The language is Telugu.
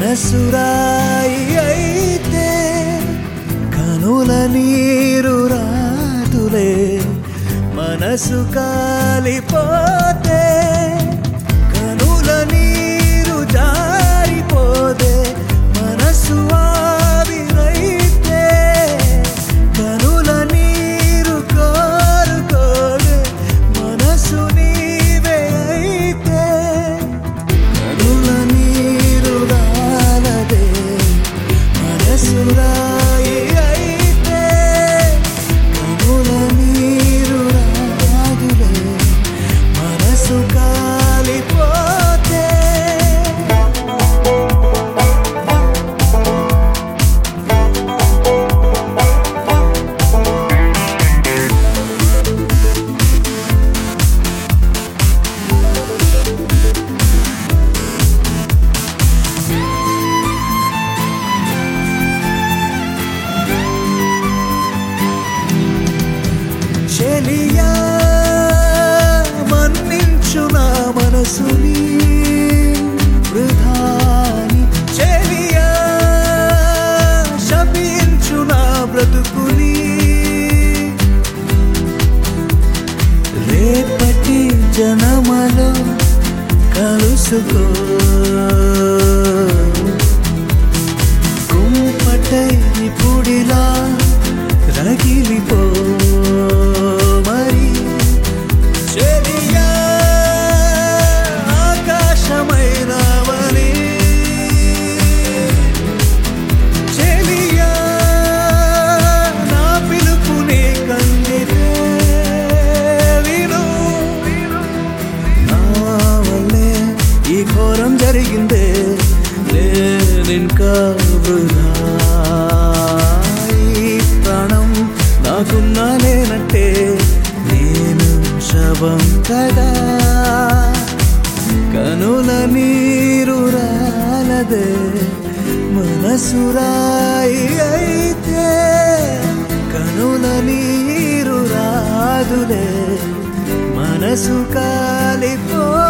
మనసురాయి అయితే కనుల నీరు రాదులే మనసు కాలిపోతే కనుల నీరు జారిపోతే మనసు ఆవిరైతే కనుల నీరు కోరుకోదే మనసు నీవే అయితే కనుల నీరు రాలదే మనసు రాయి అయితే కనుల నీరు రాదులే మనసు కాలిపోతే చెలియా మన్నించు నా మనసుని వృధాని చెలియా శపించు నా బ్రతుకుని రేపటి జనమలో కలుసుకో కుంపటై పుడిలా రగిలిపో మరి చెలియా ఆకాశమైనవని చెలియా నా పిలుపుని కందితే విను నా వల్లే ఈ ఘోరం జరిగిందే నేనింకా వృధా ప్రాణం నాకున్నా లేనట్టే నేను శవం కదా కనుల నీరు రాలదే మనసు రాయి అయితే కనుల నీరు రాదులే మనసు కాలిపో